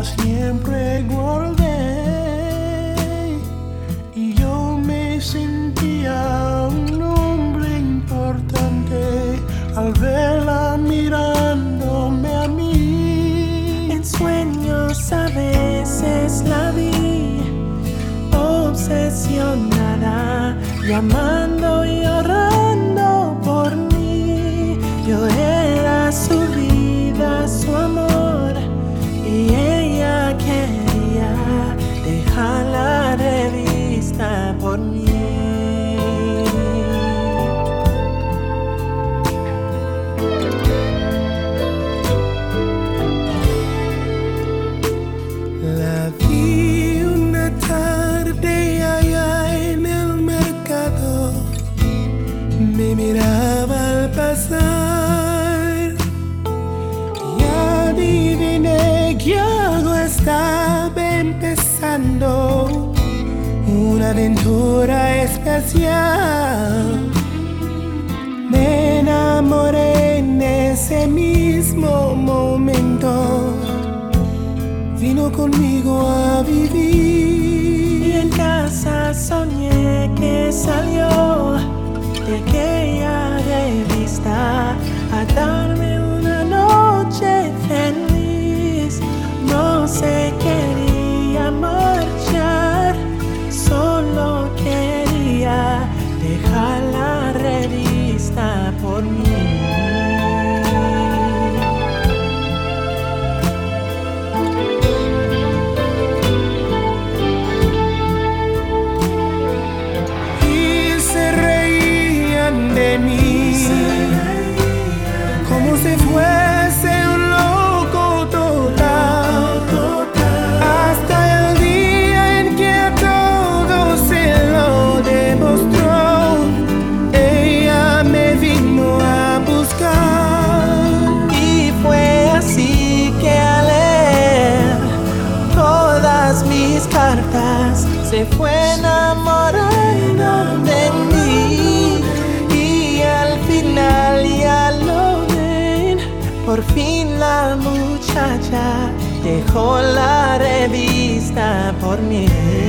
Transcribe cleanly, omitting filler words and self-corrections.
siempre guardé, y yo me sentía un hombre importante al verla mirándome a mí. En sueños a veces la vi obsesionada, llamando y orando por mí. Yo era su vida, su amor, y ella quería dejar la revista por mí. La vi una tarde allá en el mercado, me miraba al pasar y adiviné que algo estaba empezando, una aventura especial. Me enamoré en ese mismo momento, vino conmigo a vivir. Y en casa soñé que salió de aquella revista a darme una noche feliz. No se quería marchar, solo quería dejar la revista por mí. De mí, como si fuese un loco total, hasta el día en que a todos se lo demostró. Ella me vino a buscar, Y fue así que al leer todas mis cartas se fue enamorando de mí. Y al final ya lo ven, por fin la muchacha dejó la revista por mí.